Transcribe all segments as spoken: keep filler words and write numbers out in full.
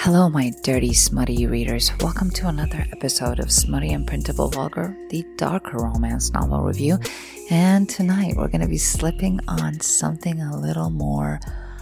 Hello, my dirty, smutty readers. Welcome to another episode of Smutty Unprintable Vulgar, the darker romance novel review. And tonight we're going to be slipping on something a little more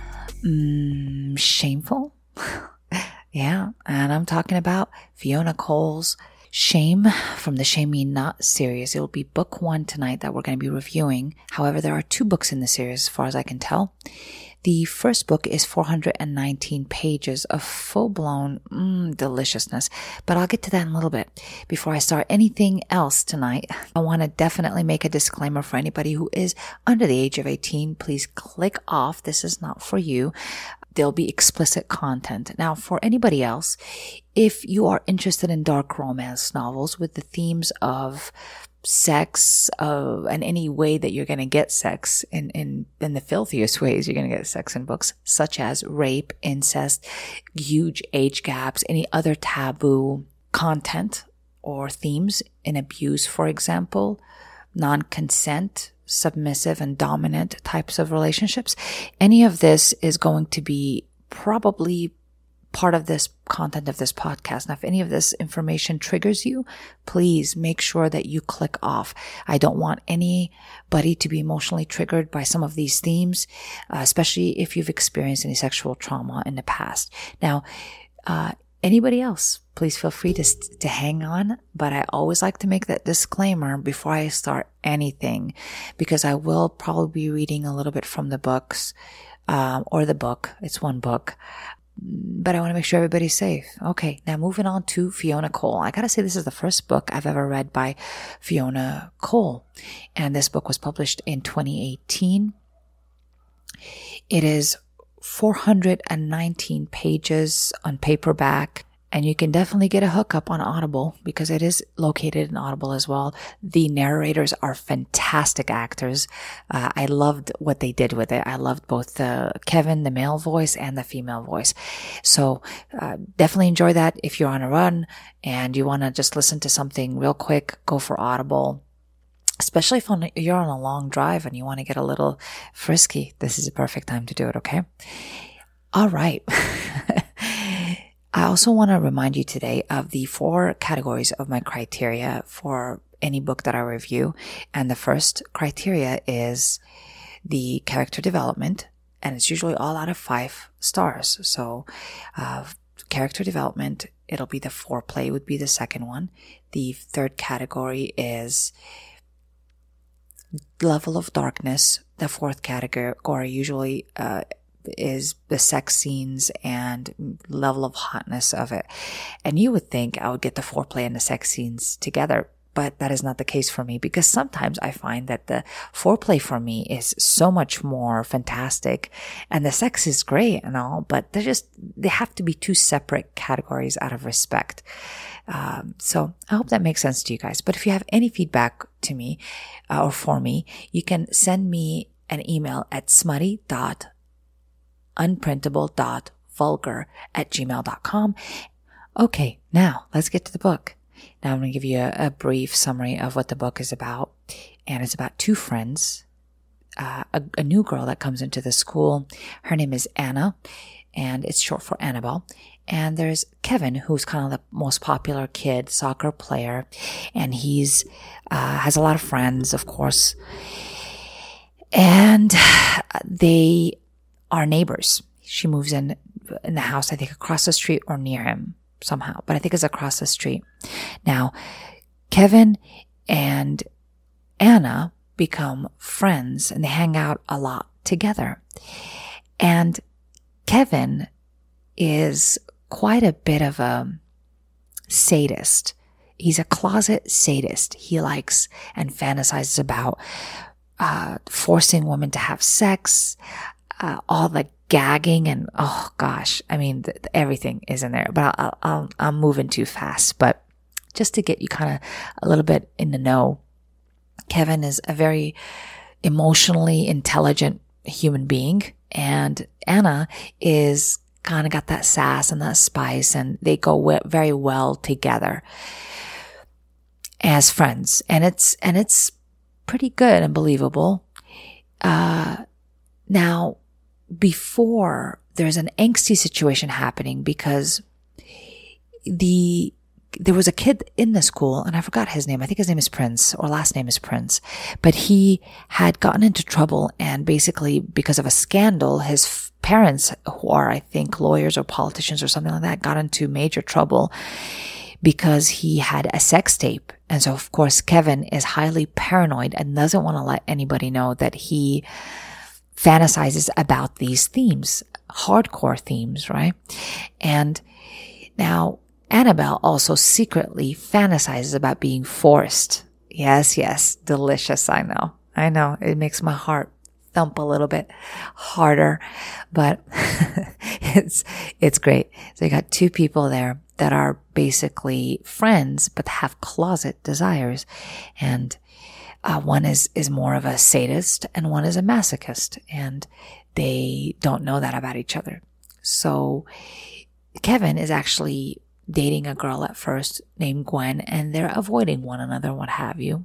mm, shameful. Yeah, and I'm talking about Fiona Cole's Shame from the Shame Me Not series. It will be book one tonight that we're going to be reviewing. However, there are two books in the series as far as I can tell. The first book is four hundred nineteen pages of full-blown mm, deliciousness, but I'll get to that in a little bit. Before I start anything else tonight, I want to definitely make a disclaimer for anybody who is under the age of eighteen. Please click off. This is not for you. There'll be explicit content. Now, for anybody else, if you are interested in dark romance novels with the themes of sex, uh, and any way that you're going to get sex in, in, in the filthiest ways, you're going to get sex in books, such as rape, incest, huge age gaps, any other taboo content or themes in abuse, for example, non-consent, submissive and dominant types of relationships. Any of this is going to be probably part of this content of this podcast. Now, if any of this information triggers you, please make sure that you click off. I don't want anybody to be emotionally triggered by some of these themes, uh, especially if you've experienced any sexual trauma in the past. Now, uh, anybody else, please feel free to, to hang on, but I always like to make that disclaimer before I start anything, because I will probably be reading a little bit from the books, um, or the book. It's one book. But I want to make sure everybody's safe. Okay, now moving on to Fiona Cole. I gotta say, this is the first book I've ever read by Fiona Cole. And this book was published in twenty eighteen. It is four hundred nineteen pages on paperback. And you can definitely get a hookup on Audible because it is located in Audible as well. The narrators are fantastic actors. Uh, I loved what they did with it. I loved both the Kevin, the male voice, and the female voice. So uh, definitely enjoy that. If you're on a run and you want to just listen to something real quick, go for Audible. Especially if on, you're on a long drive and you want to get a little frisky. This is a perfect time to do it, okay? All right. I also want to remind you today of the four categories of my criteria for any book that I review. And the first criteria is the character development, and it's usually all out of five stars. So, uh, character development, it'll be the foreplay would be the second one. The third category is level of darkness. The fourth category usually, uh, is the sex scenes and level of hotness of it. And you would think I would get the foreplay and the sex scenes together, but that is not the case for me, because sometimes I find that the foreplay for me is so much more fantastic and the sex is great and all, but they're just, they have to be two separate categories out of respect. Um, so I hope that makes sense to you guys. But if you have any feedback to me uh, or for me, you can send me an email at smutty dot unprintable dot vulgar at gmail dot com. Okay, now let's get to the book. Now I'm going to give you a, a brief summary of what the book is about. And it's about two friends, uh, a, a new girl that comes into the school. Her name is Anna, and it's short for Annabelle. And there's Kevin, who's kind of the most popular kid, soccer player. And he's, uh, has a lot of friends, of course. And they are neighbors. She moves in in the house, I think across the street or near him somehow, but I think it's across the street. Now, Kevin and Anna become friends and they hang out a lot together. And Kevin is quite a bit of a sadist. He's a closet sadist. He likes and fantasizes about uh, forcing women to have sex, Uh, all the gagging and, oh gosh, I mean, th- everything is in there, but I'll, I'll, I'm moving too fast. But just to get you kind of a little bit in the know, Kevin is a very emotionally intelligent human being, and Anna is kind of got that sass and that spice, and they go we- very well together as friends. And it's, and it's pretty good and believable. Uh, now, before there's an angsty situation happening because the, there was a kid in the school, and I forgot his name. I think his name is Prince, or last name is Prince. But he had gotten into trouble, and basically because of a scandal, his f- parents, who are, I think, lawyers or politicians or something like that, got into major trouble because he had a sex tape. And so, of course, Kevin is highly paranoid and doesn't want to let anybody know that he fantasizes about these themes, hardcore themes, right? And now, Annabelle also secretly fantasizes about being forced. Yes, yes, delicious, I know. I know, it makes my heart thump a little bit harder, but it's it's great. So you got two people there that are basically friends, but have closet desires. And uh, one is, is more of a sadist, and one is a masochist, and they don't know that about each other. So Kevin is actually dating a girl at first named Gwen, and they're avoiding one another, what have you.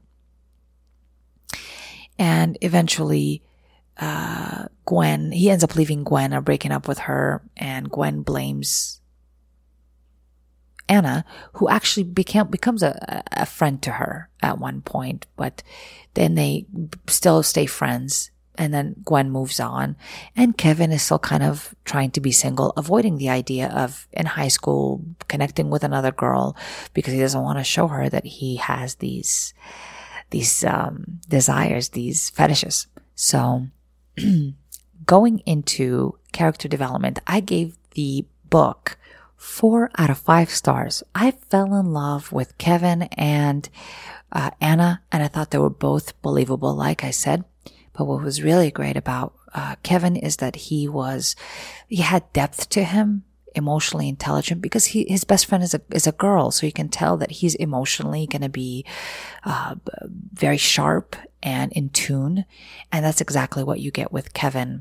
And eventually, uh, Gwen, he ends up leaving Gwen or breaking up with her, and Gwen blames Anna, who actually became, becomes a, a friend to her at one point, but then they still stay friends. And then Gwen moves on, and Kevin is still kind of trying to be single, avoiding the idea of in high school connecting with another girl because he doesn't want to show her that he has these, these, um, desires, these fetishes. So going into character development, I gave the book four out of five stars. I fell in love with Kevin and, uh, Anna, and I thought they were both believable, like I said. But what was really great about uh, Kevin is that he was, he had depth to him, emotionally intelligent, because he, his best friend is a, is a girl. So you can tell that he's emotionally going to be, uh, very sharp and in tune. And that's exactly what you get with Kevin.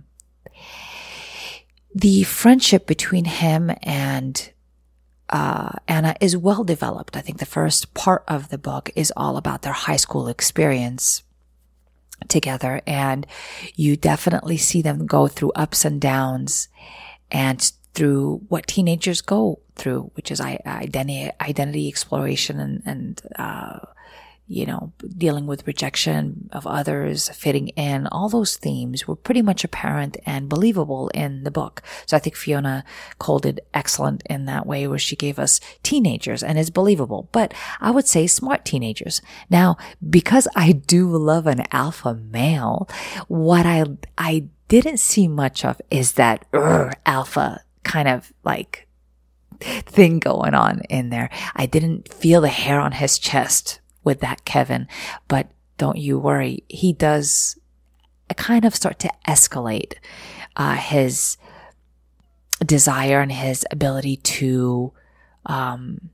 The friendship between him and, uh, Anna is well developed. I think the first part of the book is all about their high school experience together, and you definitely see them go through ups and downs and through what teenagers go through, which is identity identity exploration and and uh you know, dealing with rejection of others, fitting in. All those themes were pretty much apparent and believable in the book. So I think Fiona Cole did excellent in that way, where she gave us teenagers and it's believable, but I would say smart teenagers. Now, because I do love an alpha male, what I, I didn't see much of is that uh, alpha kind of like thing going on in there. I didn't feel the hair on his chest with that Kevin, but don't you worry. He does kind of start to escalate uh, his desire and his ability to um,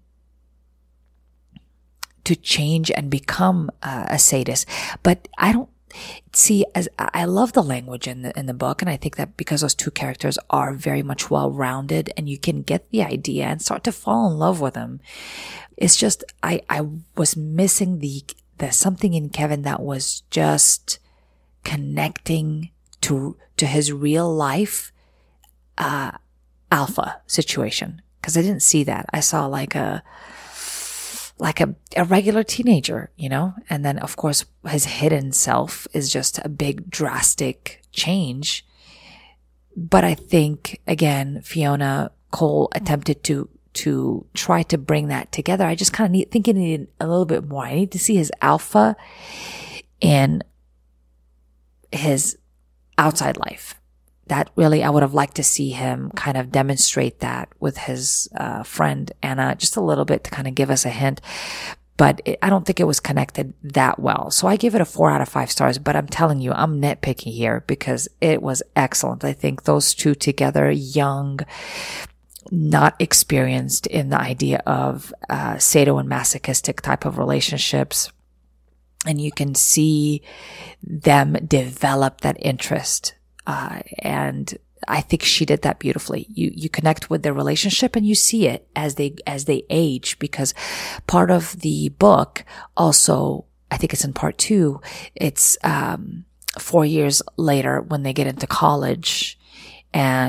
to change and become uh, a sadist. But I don't see as I love the language in the in the book, and I think that because those two characters are very much well rounded, and you can get the idea and start to fall in love with them. It's just, I, I was missing the, the something in Kevin that was just connecting to, to his real life, uh, alpha situation. Cause I didn't see that. I saw like a, like a, a regular teenager, you know? And then of course his hidden self is just a big drastic change. But I think again, Fiona Cole attempted to to try to bring that together. I just kind of need, think it needed a little bit more. I need to see his alpha in his outside life. That really, I would have liked to see him kind of demonstrate that with his uh, friend Anna, just a little bit to kind of give us a hint. But it, I don't think it was connected that well. So I give it a four out of five stars, but I'm telling you, I'm nitpicky here because it was excellent. I think those two together, young, not experienced in the idea of uh, sado and masochistic type of relationships. And you can see them develop that interest. Uh, and I think she did that beautifully. You, you connect with their relationship and you see it as they, as they age, because part of the book also, I think it's in part two, it's, um, four years later when they get into college and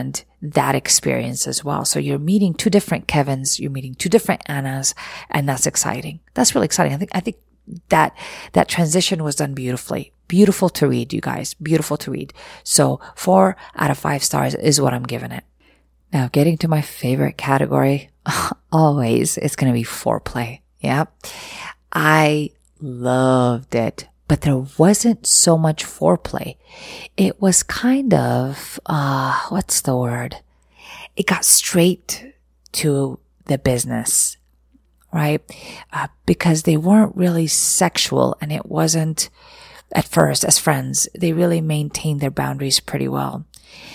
that experience as well. So you're meeting two different Kevins, you're meeting two different Annas, and that's exciting. That's really exciting. I think, I think that, that transition was done beautifully. Beautiful to read, you guys. Beautiful to read. So four out of five stars is what I'm giving it. Now, getting to my favorite category, always, it's going to be foreplay. Yep. I loved it, but there wasn't so much foreplay. It was kind of, uh, what's the word? It got straight to the business, right? Uh, because they weren't really sexual, and it wasn't at first as friends. They really maintained their boundaries pretty well.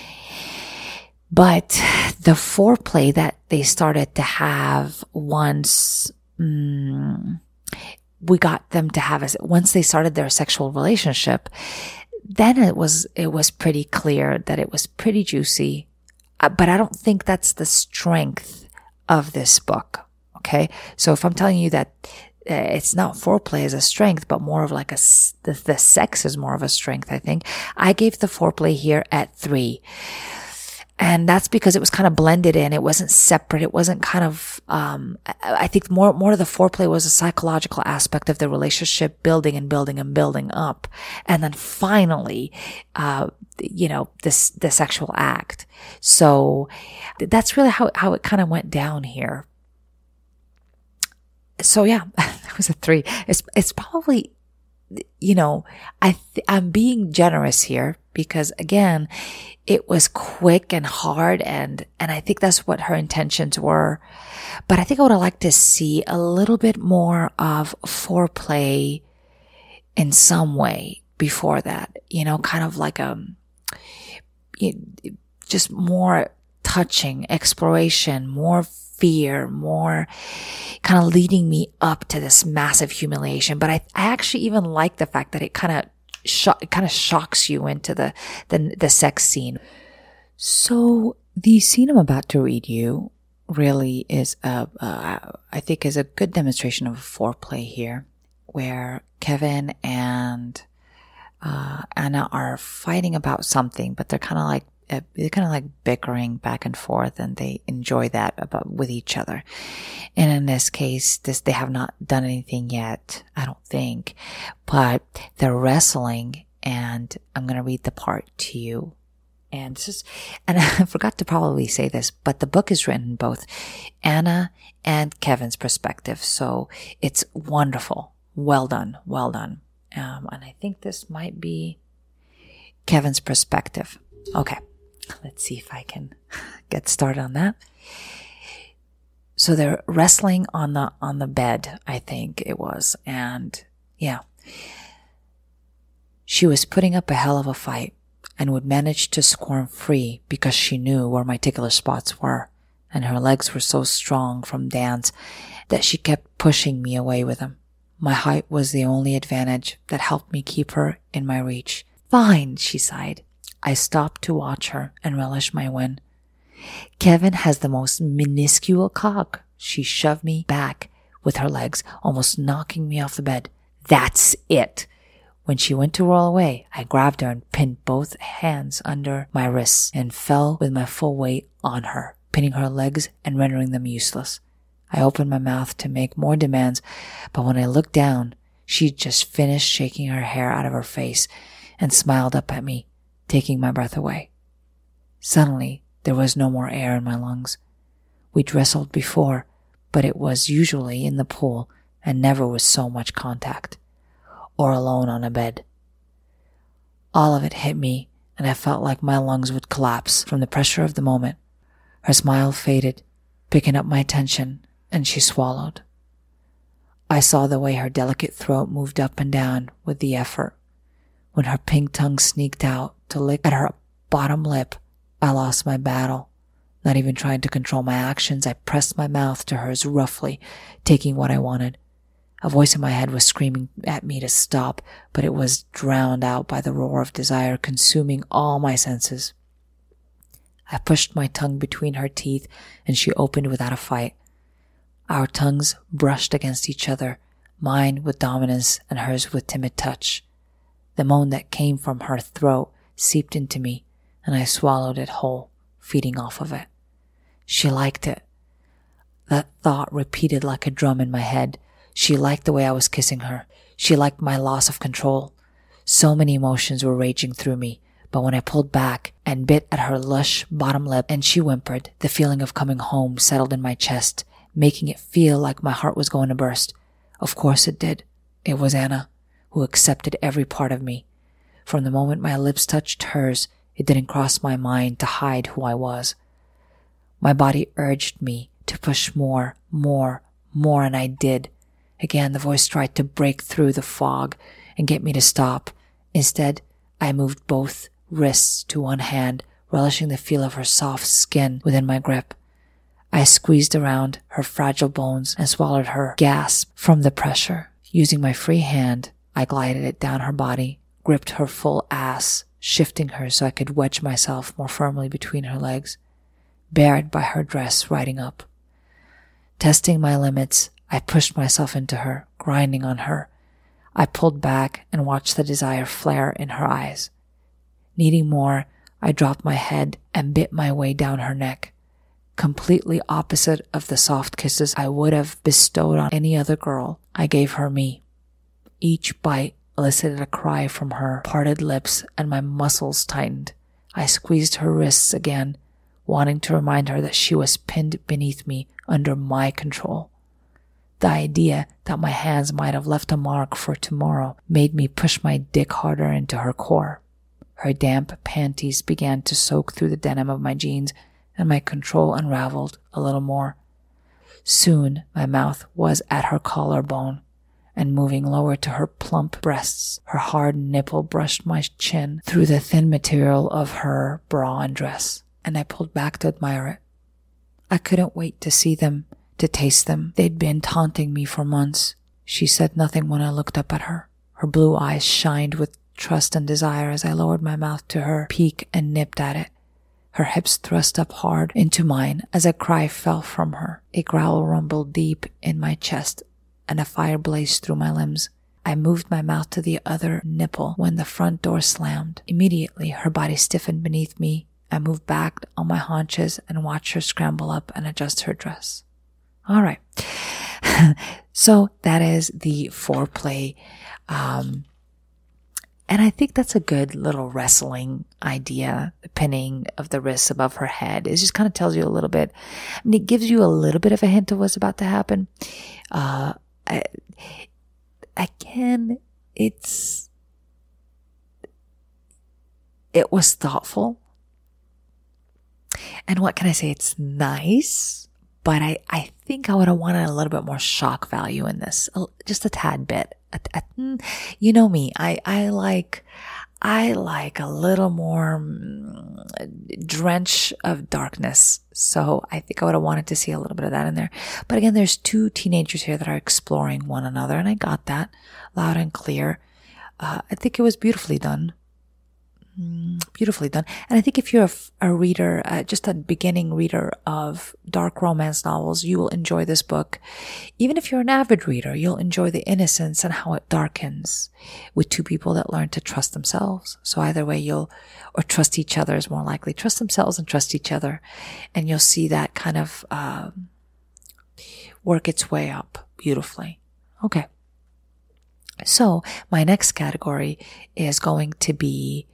But the foreplay that they started to have once, mm, we got them to have, a, once they started their sexual relationship, then it was, it was pretty clear that it was pretty juicy. Uh, but I don't think that's the strength of this book. Okay. So if I'm telling you that uh, it's not foreplay as a strength, but more of like a, the, the sex is more of a strength, I think I gave the foreplay here at three. And that's because it was kind of blended in. It wasn't separate. It wasn't kind of, um, I think more, more of the foreplay was a psychological aspect of the relationship building and building and building up. And then finally, uh, you know, this, the sexual act. So that's really how, how it kind of went down here. So yeah, it was a three. It's, it's probably, you know, I, th- I'm being generous here because again, it was quick and hard, and, and I think that's what her intentions were. But I think I would have liked to see a little bit more of foreplay in some way before that, you know, kind of like a, just more touching, exploration, more fear, more kind of leading me up to this massive humiliation. But I, I actually even like the fact that it kind of Shock, it kind of shocks you into the, the, the sex scene. So the scene I'm about to read you really is a, uh, I think is a good demonstration of foreplay here, where Kevin and, uh, Anna are fighting about something, but they're kind of like, uh, they're kind of like bickering back and forth, and they enjoy that about with each other. And in this case, this, they have not done anything yet, I don't think, but they're wrestling, and I'm going to read the part to you. And this is, and I forgot to probably say this, but the book is written both Anna and Kevin's perspective. So it's wonderful. Well done. Well done. Um, and I think this might be Kevin's perspective. Okay. Let's see if I can get started on that. So they're wrestling on the, on the bed, I think it was. And yeah, she was putting up a hell of a fight and would manage to squirm free because she knew where my tickler spots were. And her legs were so strong from dance that she kept pushing me away with them. My height was the only advantage that helped me keep her in my reach. Fine, she sighed. I stopped to watch her and relish my win. Kevin has the most minuscule cock. She shoved me back with her legs, almost knocking me off the bed. That's it. When she went to roll away, I grabbed her and pinned both hands under my wrists and fell with my full weight on her, pinning her legs and rendering them useless. I opened my mouth to make more demands, but when I looked down, she'd just finished shaking her hair out of her face and smiled up at me, taking my breath away. Suddenly, there was no more air in my lungs. We'd wrestled before, but it was usually in the pool and never with so much contact, or alone on a bed. All of it hit me, and I felt like my lungs would collapse from the pressure of the moment. Her smile faded, picking up my attention, and she swallowed. I saw the way her delicate throat moved up and down with the effort. When her pink tongue sneaked out to lick at her bottom lip, I lost my battle. Not even trying to control my actions, I pressed my mouth to hers roughly, taking what I wanted. A voice in my head was screaming at me to stop, but it was drowned out by the roar of desire consuming all my senses. I pushed my tongue between her teeth, and she opened without a fight. Our tongues brushed against each other, mine with dominance and hers with timid touch. The moan that came from her throat seeped into me, and I swallowed it whole, feeding off of it. She liked it. That thought repeated like a drum in my head. She liked the way I was kissing her. She liked my loss of control. So many emotions were raging through me, but when I pulled back and bit at her lush bottom lip and she whimpered, the feeling of coming home settled in my chest, making it feel like my heart was going to burst. Of course it did. It was Anna, who accepted every part of me. From the moment my lips touched hers, it didn't cross my mind to hide who I was. My body urged me to push more, more, more, and I did. Again, the voice tried to break through the fog and get me to stop. Instead, I moved both wrists to one hand, relishing the feel of her soft skin within my grip. I squeezed around her fragile bones and swallowed her gasp from the pressure. Using my free hand, I glided it down her body, gripped her full ass, shifting her so I could wedge myself more firmly between her legs, bared by her dress riding up. Testing my limits, I pushed myself into her, grinding on her. I pulled back and watched the desire flare in her eyes. Needing more, I dropped my head and bit my way down her neck. Completely opposite of the soft kisses I would have bestowed on any other girl, I gave her me. Each bite elicited a cry from her parted lips and my muscles tightened. I squeezed her wrists again, wanting to remind her that she was pinned beneath me under my control. The idea that my hands might have left a mark for tomorrow made me push my dick harder into her core. Her damp panties began to soak through the denim of my jeans, and my control unraveled a little more. Soon my mouth was at her collarbone, and moving lower to her plump breasts, her hard nipple brushed my chin through the thin material of her bra and dress, and I pulled back to admire it. I couldn't wait to see them, to taste them. They'd been taunting me for months. She said nothing when I looked up at her. Her blue eyes shined with trust and desire as I lowered my mouth to her peak and nipped at it. Her hips thrust up hard into mine as a cry fell from her. A growl rumbled deep in my chest and a fire blazed through my limbs. I moved my mouth to the other nipple when the front door slammed. Immediately, her body stiffened beneath me. I moved back on my haunches and watched her scramble up and adjust her dress. All right. So that is the foreplay. Um, and I think that's a good little wrestling idea. The pinning of the wrists above her head. It just kind of tells you a little bit. I mean, it gives you a little bit of a hint of what's about to happen. Uh, I, again, it's, it was thoughtful. And what can I say? It's nice, but I, I think I would have wanted a little bit more shock value in this. Just a tad bit. A, a, you know me. I, I like, I like a little more drench of darkness. So I think I would have wanted to see a little bit of that in there. But again, there's two teenagers here that are exploring one another, and I got that loud and clear. Uh, I think it was beautifully done. Beautifully done. And I think if you're a, a reader, uh, just a beginning reader of dark romance novels, you will enjoy this book. Even if you're an avid reader, you'll enjoy the innocence and how it darkens with two people that learn to trust themselves. So either way, you'll, or trust each other is more likely. Trust themselves and trust each other. And you'll see that kind of um, work its way up beautifully. Okay. So my next category is going to be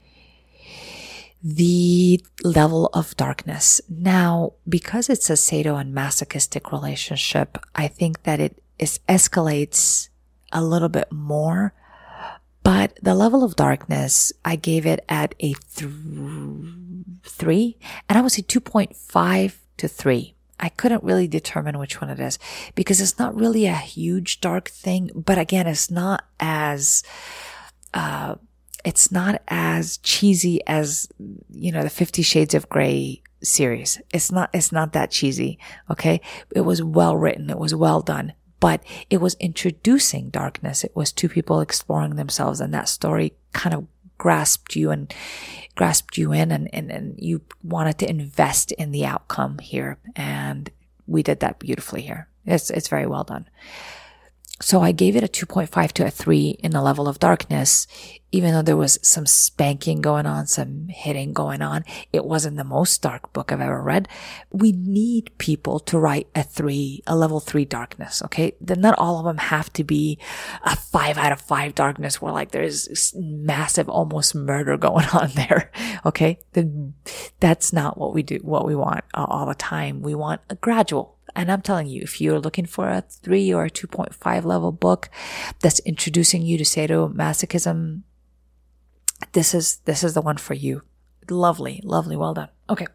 the level of darkness. Now, because it's a sado and masochistic relationship, I think that it is escalates a little bit more. But the level of darkness, I gave it at a th- three, and I would say two point five to three. I couldn't really determine which one it is because it's not really a huge dark thing. But again, it's not as, uh, It's not as cheesy as, you know, the Fifty Shades of Grey series. It's not, it's not that cheesy. Okay. It was well written. It was well done, but it was introducing darkness. It was two people exploring themselves, and that story kind of grasped you and grasped you in, and, and, and you wanted to invest in the outcome here. And we did that beautifully here. It's, it's very well done. So I gave it a two point five to a three in the level of darkness, even though there was some spanking going on, some hitting going on. It wasn't the most dark book I've ever read. We need people to write a three, a level three darkness, okay? Then not all of them have to be a five out of five darkness where like there's massive almost murder going on there, okay? Then that's not what we do, what we want uh, all the time. We want a gradual. And I'm telling you, if you're looking for a three or a two point five level book that's introducing you to sadomasochism, this is, this is the one for you. Lovely, lovely. Well done. Okay.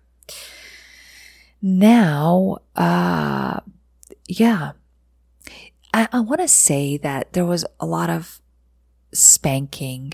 Now, uh, yeah, I, I want to say that there was a lot of spanking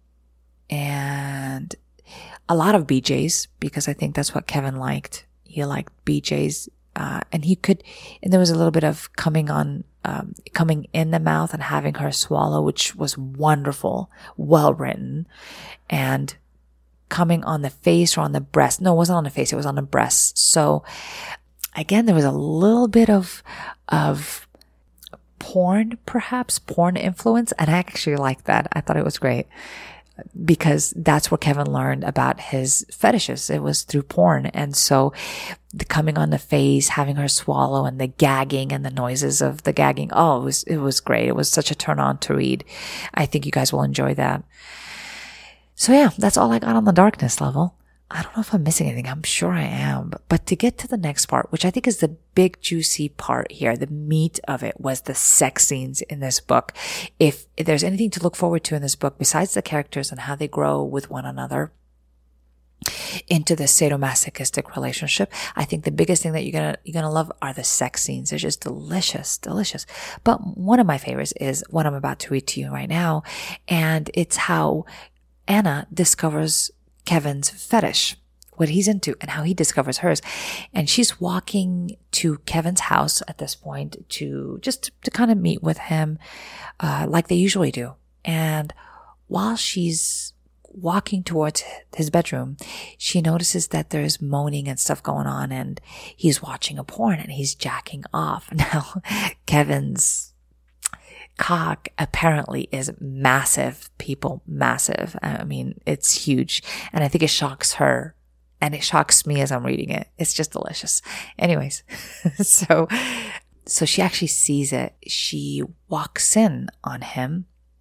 and a lot of B Js, because I think that's what Kevin liked. He liked B Js. Uh, and he could, and there was a little bit of coming on, um, coming in the mouth and having her swallow, which was wonderful, well written, and coming on the face or on the breast. No, it wasn't on the face. It was on the breast. So again, there was a little bit of, of porn, perhaps porn influence. And I actually liked that. I thought it was great, because that's where Kevin learned about his fetishes. It was through porn. And so the coming on the face, having her swallow, and the gagging and the noises of the gagging. Oh, it was, it was great. It was such a turn on to read. I think you guys will enjoy that. So yeah, that's all I got on the darkness level. I don't know if I'm missing anything. I'm sure I am. But to get to the next part, which I think is the big juicy part here, the meat of it was the sex scenes in this book. If, if there's anything to look forward to in this book, besides the characters and how they grow with one another into the sadomasochistic relationship, I think the biggest thing that you're gonna, you're gonna love are the sex scenes. They're just delicious, delicious. But one of my favorites is what I'm about to read to you right now. And it's how Anna discovers Kevin's fetish, what he's into, and how he discovers hers. And she's walking to Kevin's house at this point to just to, to kind of meet with him, uh, like they usually do. And while she's walking towards his bedroom, she notices that there's moaning and stuff going on, and he's watching a porn and he's jacking off. Now, Kevin's cock apparently is massive, people, massive. I mean, it's huge. And I think it shocks her, and it shocks me as I'm reading it. It's just delicious. Anyways, so, so she actually sees it. She walks in on him,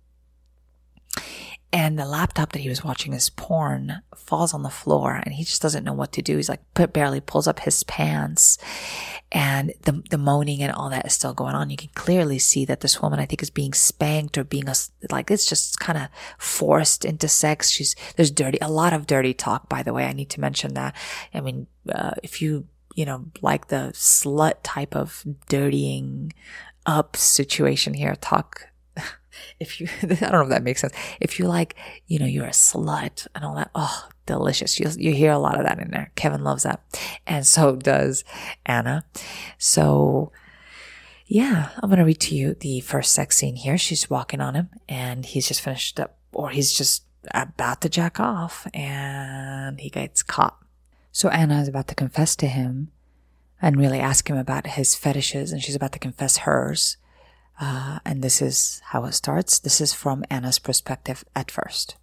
and the laptop that he was watching his porn falls on the floor, and he just doesn't know what to do. He's like, put, barely pulls up his pants, and the the moaning and all that is still going on. You can clearly see that this woman, I think, is being spanked or being a, like, it's just kind of forced into sex. She's, there's dirty, a lot of dirty talk, by the way. I need to mention that. I mean, uh, if you, you know, like the slut type of dirtying up situation here, talk, if you, I don't know if that makes sense. If you like, you know, you're a slut and all that, oh, delicious. You you hear a lot of that in there. Kevin loves that. And so does Anna. So yeah, I'm going to read to you the first sex scene here. She's walking on him, and he's just finished up, or he's just about to jack off, and he gets caught. So Anna is about to confess to him and really ask him about his fetishes, and she's about to confess hers. Uh, and this is how it starts. This is from Anna's perspective at first.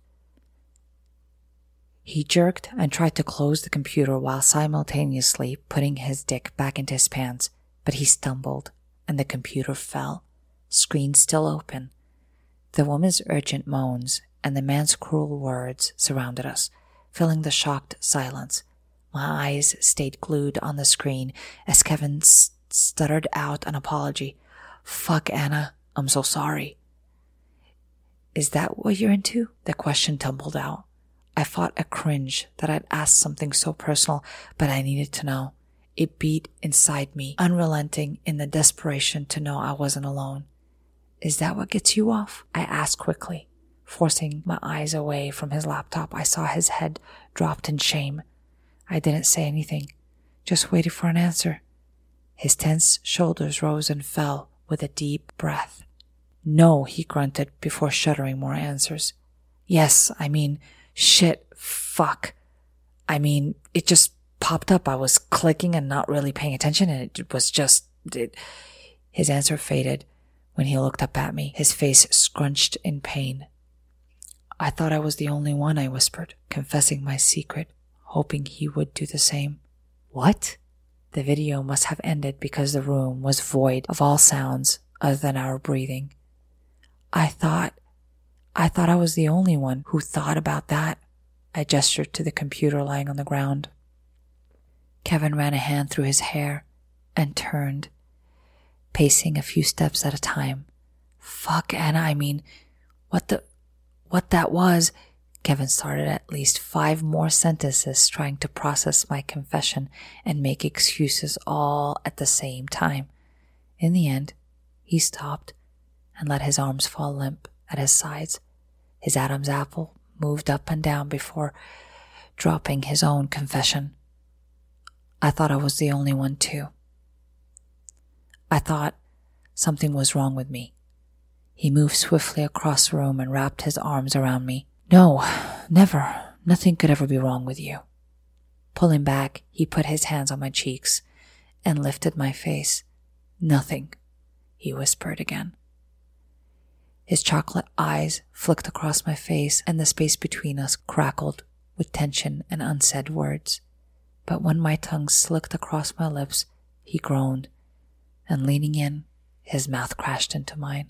He jerked and tried to close the computer while simultaneously putting his dick back into his pants, but he stumbled and the computer fell, screen still open. The woman's urgent moans and the man's cruel words surrounded us, filling the shocked silence. My eyes stayed glued on the screen as Kevin st- stuttered out an apology. Fuck, Anna, I'm so sorry. Is that what you're into? The question tumbled out. I fought a cringe that I'd asked something so personal, but I needed to know. It beat inside me, unrelenting in the desperation to know I wasn't alone. Is that what gets you off? I asked quickly, forcing my eyes away from his laptop. I saw his head dropped in shame. I didn't say anything, just waited for an answer. His tense shoulders rose and fell with a deep breath. No, he grunted before shuddering more answers. Yes, I mean, shit, fuck. I mean, it just popped up. I was clicking and not really paying attention, and it was just, it, his answer faded when he looked up at me, his face scrunched in pain. I thought I was the only one, I whispered, confessing my secret, hoping he would do the same. What? The video must have ended because the room was void of all sounds other than our breathing. I thought, I thought I was the only one who thought about that. I gestured to the computer lying on the ground. Kevin ran a hand through his hair and turned, pacing a few steps at a time. Fuck, Anna, I mean, what the, what that was. Kevin started at least five more sentences trying to process my confession and make excuses all at the same time. In the end, he stopped and let his arms fall limp at his sides. His Adam's apple moved up and down before dropping his own confession. I thought I was the only one too. I thought something was wrong with me. He moved swiftly across the room and wrapped his arms around me. No, never. Nothing could ever be wrong with you. Pulling back, he put his hands on my cheeks and lifted my face. Nothing, he whispered again. His chocolate eyes flicked across my face, and the space between us crackled with tension and unsaid words. But when my tongue slicked across my lips, he groaned, and leaning in, his mouth crashed into mine.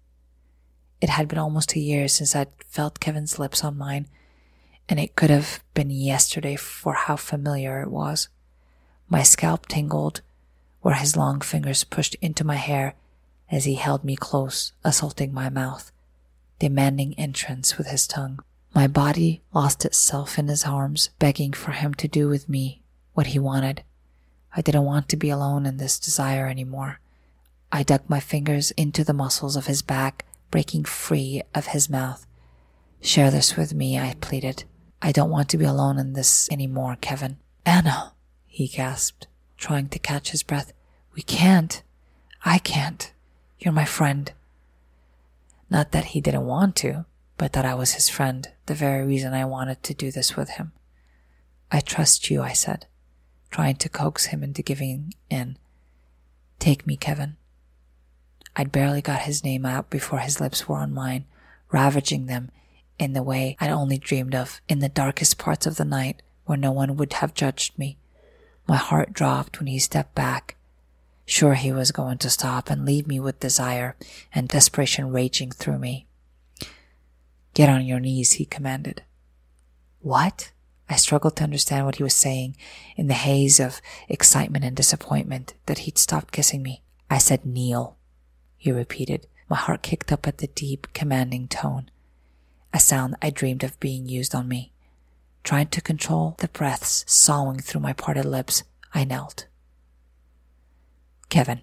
It had been almost a year since I'd felt Kevin's lips on mine, and it could have been yesterday for how familiar it was. My scalp tingled where his long fingers pushed into my hair as he held me close, assaulting my mouth, demanding entrance with his tongue. My body lost itself in his arms, begging for him to do with me what he wanted. I didn't want to be alone in this desire anymore. I dug my fingers into the muscles of his back, breaking free of his mouth. Share this with me, I pleaded. I don't want to be alone in this anymore, Kevin. Anna, he gasped, trying to catch his breath. We can't. I can't. You're my friend. Not that he didn't want to, but that I was his friend, the very reason I wanted to do this with him. I trust you, I said, trying to coax him into giving in. Take me, Kevin. I'd barely got his name out before his lips were on mine, ravaging them in the way I'd only dreamed of, in the darkest parts of the night where no one would have judged me. My heart dropped when he stepped back, sure he was going to stop and leave me with desire and desperation raging through me. Get on your knees, he commanded. What? I struggled to understand what he was saying in the haze of excitement and disappointment that he'd stopped kissing me. I said, kneel, he repeated. My heart kicked up at the deep, commanding tone, a sound I dreamed of being used on me. Trying to control the breaths sawing through my parted lips, I knelt. Kevin.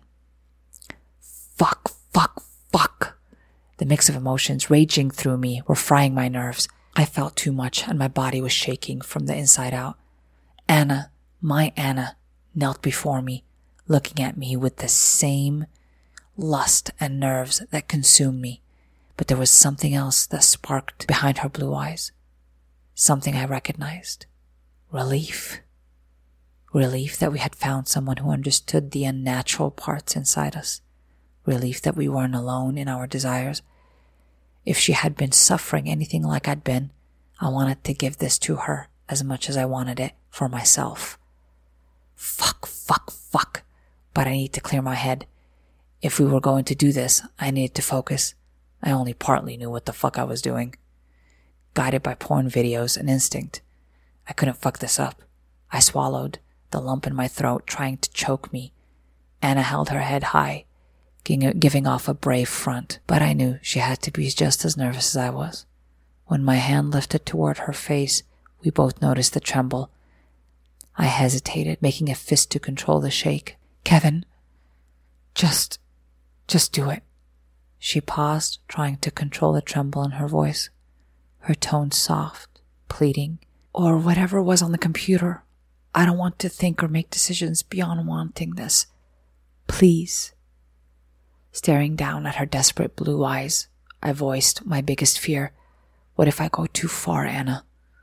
Fuck, fuck, fuck. The mix of emotions raging through me were frying my nerves. I felt too much and my body was shaking from the inside out. Anna, my Anna, knelt before me, looking at me with the same lust and nerves that consumed me. But there was something else that sparked behind her blue eyes. Something I recognized. Relief. Relief that we had found someone who understood the unnatural parts inside us. Relief that we weren't alone in our desires. If she had been suffering anything like I'd been, I wanted to give this to her as much as I wanted it for myself. Fuck, fuck, fuck. But I need to clear my head. If we were going to do this, I needed to focus. I only partly knew what the fuck I was doing. Guided by porn videos and instinct, I couldn't fuck this up. I swallowed, the lump in my throat trying to choke me. Anna held her head high, giving off a brave front, but I knew she had to be just as nervous as I was. When my hand lifted toward her face, we both noticed the tremble. I hesitated, making a fist to control the shake. Kevin, just, just do it. She paused, trying to control the tremble in her voice. Her tone soft, pleading, or whatever was on the computer. I don't want to think or make decisions beyond wanting this. Please. Staring down at her desperate blue eyes, I voiced my biggest fear. What if I go too far, Anna?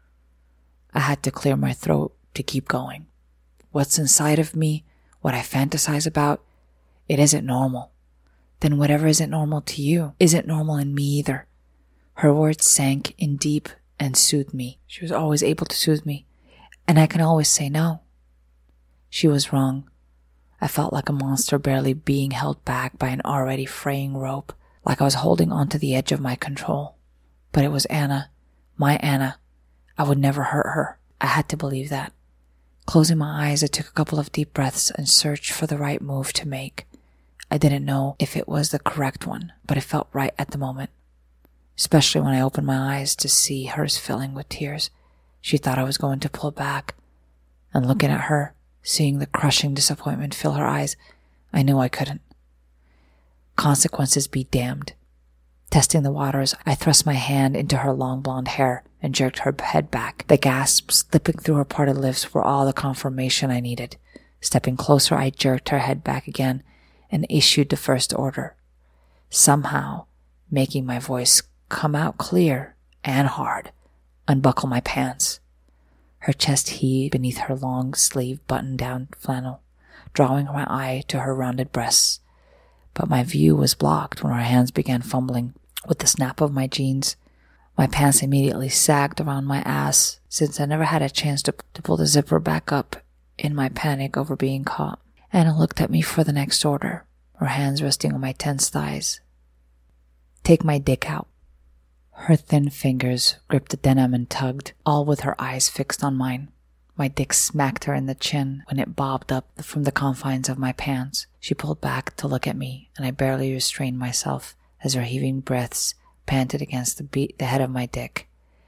I had to clear my throat to keep going. What's inside of me, what I fantasize about, it isn't normal. then whatever isn't normal to you isn't normal in me either. Her words sank in deep and soothed me. She was always able to soothe me, and I can always say no. She was wrong. I felt like a monster barely being held back by an already fraying rope, like I was holding onto the edge of my control. But it was Anna, my Anna. I would never hurt her. I had to believe that. Closing my eyes, I took a couple of deep breaths and searched for the right move to make. I didn't know if it was the correct one, but it felt right at the moment. Especially when I opened my eyes to see hers filling with tears. She thought I was going to pull back. And looking at her, seeing the crushing disappointment fill her eyes, I knew I couldn't. Consequences be damned. Testing the waters, I thrust my hand into her long blonde hair and jerked her head back. The gasps slipping through her parted lips were all the confirmation I needed. Stepping closer, I jerked her head back again and issued the first order, somehow making my voice come out clear and hard. Unbuckle my pants. Her chest heaved beneath her long sleeve button-down flannel, drawing my eye to her rounded breasts. But my view was blocked when her hands began fumbling with the snap of my jeans. My pants immediately sagged around my ass, since I never had a chance to, to pull the zipper back up in my panic over being caught. Anna looked at me for the next order, her hands resting on my tense thighs. Take my dick out. Her thin fingers gripped the denim and tugged, all with her eyes fixed on mine. My dick smacked her in the chin when it bobbed up from the confines of my pants. She pulled back to look at me, and I barely restrained myself as her heaving breaths panted against the, beat, the head of my dick.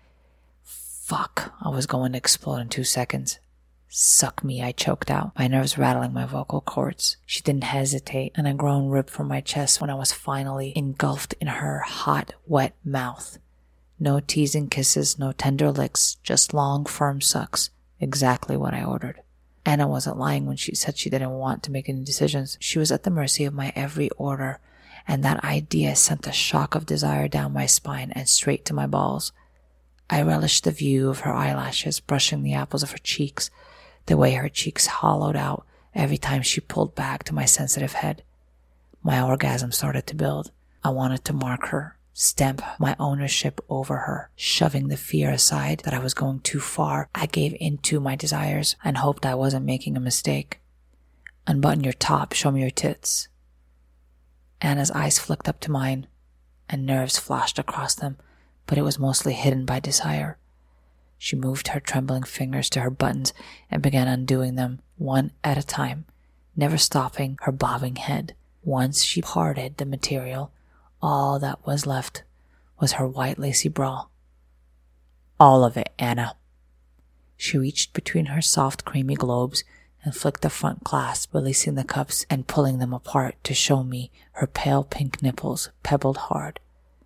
Fuck, I was going to explode in two seconds. Suck me, I choked out, my nerves rattling my vocal cords. She didn't hesitate, and a groan ripped from my chest when I was finally engulfed in her hot, wet mouth. No teasing kisses, no tender licks, just long, firm sucks. Exactly what I ordered. Anna wasn't lying when she said she didn't want to make any decisions. She was at the mercy of my every order, and that idea sent a shock of desire down my spine and straight to my balls. I relished the view of her eyelashes brushing the apples of her cheeks, the way her cheeks hollowed out every time she pulled back to my sensitive head. My orgasm started to build. I wanted to mark her, stamp my ownership over her. Shoving the fear aside that I was going too far, I gave in to my desires and hoped I wasn't making a mistake. Unbutton your top, show me your tits. Anna's eyes flicked up to mine, and nerves flashed across them, but it was mostly hidden by desire. She moved her trembling fingers to her buttons and began undoing them one at a time, never stopping her bobbing head. Once she parted the material, all that was left was her white lacy bra. All of it, Anna. She reached between her soft, creamy globes and flicked the front clasp, releasing the cups and pulling them apart to show me her pale pink nipples pebbled hard.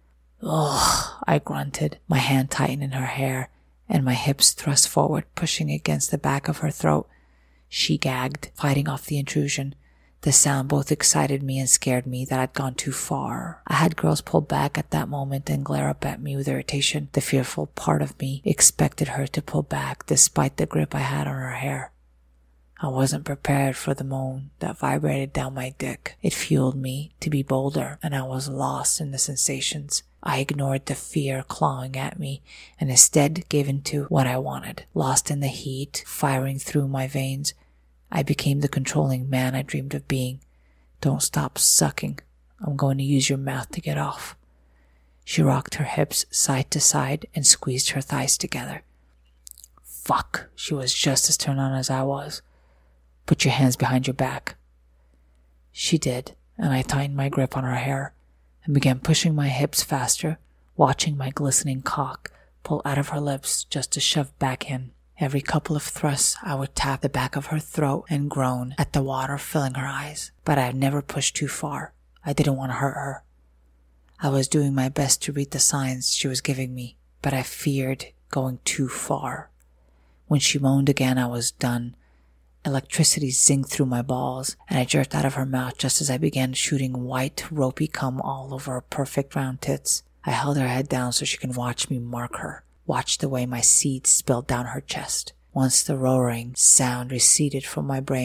Ugh, I grunted, my hand tightened in her hair and my hips thrust forward, pushing against the back of her throat. She gagged, fighting off the intrusion. The sound both excited me and scared me that I'd gone too far. I had girls pull back at that moment and glare up at me with irritation. The fearful part of me expected her to pull back despite the grip I had on her hair. I wasn't prepared for the moan that vibrated down my dick. It fueled me to be bolder, and I was lost in the sensations. I ignored the fear clawing at me and instead gave in to what I wanted. Lost in the heat, firing through my veins, I became the controlling man I dreamed of being. Don't stop sucking. I'm going to use your mouth to get off. She rocked her hips side to side and squeezed her thighs together. Fuck, she was just as turned on as I was. Put your hands behind your back. She did, and I tightened my grip on her hair and began pushing my hips faster, watching my glistening cock pull out of her lips just to shove back in. Every couple of thrusts, I would tap the back of her throat and groan at the water filling her eyes. But I had never pushed too far. I didn't want to hurt her. I was doing my best to read the signs she was giving me, but I feared going too far. When she moaned again, I was done. Electricity zinged through my balls, and I jerked out of her mouth just as I began shooting white, ropey cum all over her perfect round tits. I held her head down so she could watch me mark her. Watch the way my seed spilled down her chest. Once the roaring sound receded from my brain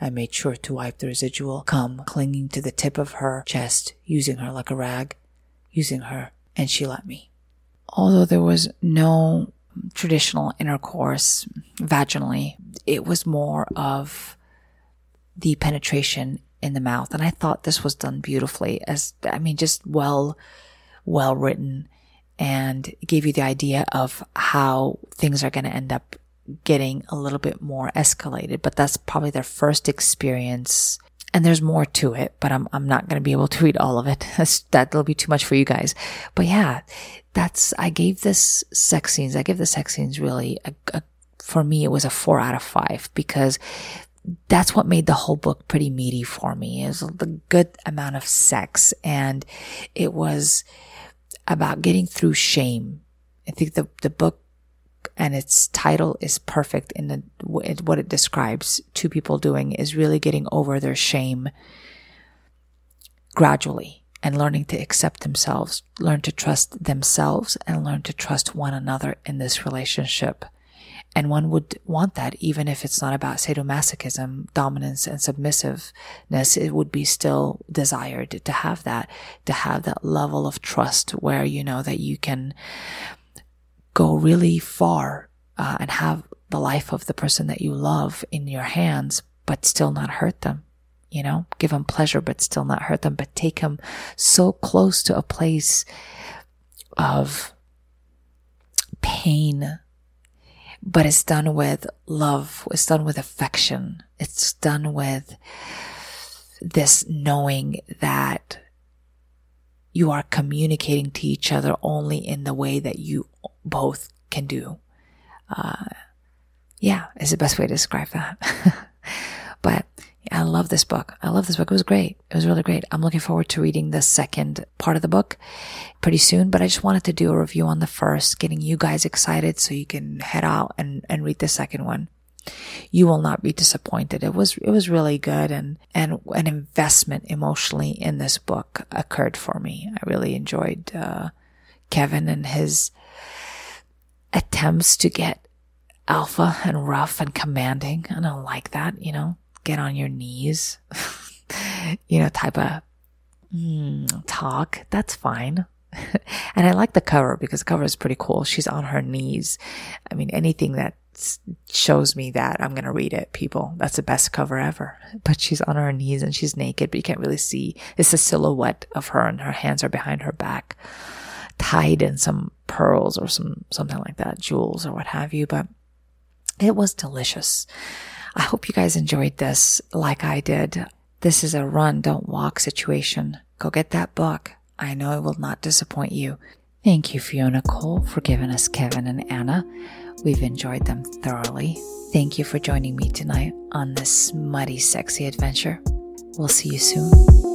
I made sure to wipe the residual cum clinging to the tip of her chest, using her like a rag, using her, and she let me. Although there was no traditional intercourse vaginally, it was more of the penetration in the mouth. And I thought this was done beautifully, as, I mean, just well, well written, and gave you the idea of how things are going to end up getting a little bit more escalated. But that's probably their first experience. And there's more to it, but I'm I'm not going to be able to read all of it. That's, that'll be too much for you guys. But yeah, that's, I gave this sex scenes, I give the sex scenes really, a, a, for me, it was a four out of five, because that's what made the whole book pretty meaty for me, is the good amount of sex. And it was about getting through shame. I think the, the book and its title is perfect in the, what it describes two people doing is really getting over their shame gradually and learning to accept themselves, learn to trust themselves, and learn to trust one another in this relationship. And one would want that even if it's not about sadomasochism, dominance, and submissiveness. It would be still desired to have that, to have that level of trust where you know that you can go really far uh, and have the life of the person that you love in your hands, but still not hurt them. You know, give them pleasure, but still not hurt them, but take them so close to a place of pain. But it's done with love. It's done with affection. It's done with this knowing that you are communicating to each other only in the way that you both can do. Uh, yeah, is the best way to describe that. But I love this book. I love this book. It was great. It was really great. I'm looking forward to reading the second part of the book pretty soon, but I just wanted to do a review on the first, getting you guys excited so you can head out and, and read the second one. You will not be disappointed. It was, it was really good, and, and an investment emotionally in this book occurred for me. I really enjoyed, uh, Kevin and his attempts to get alpha and rough and commanding. I don't like that, you know, get on your knees, you know, type of mm, talk. That's fine. And I like the cover because the cover is pretty cool. She's on her knees. I mean, anything that shows me that, I'm going to read it, people. That's the best cover ever. But she's on her knees and she's naked, but you can't really see. It's a silhouette of her and her hands are behind her back, tied in some pearls or some something like that, jewels or what have you. But it was delicious. I hope you guys enjoyed this like I did. This is a run, don't walk situation. Go get that book. I know it will not disappoint you. Thank you, Fiona Cole, for giving us Kevin and Anna. We've enjoyed them thoroughly. Thank you for joining me tonight on this smutty, sexy adventure. We'll see you soon.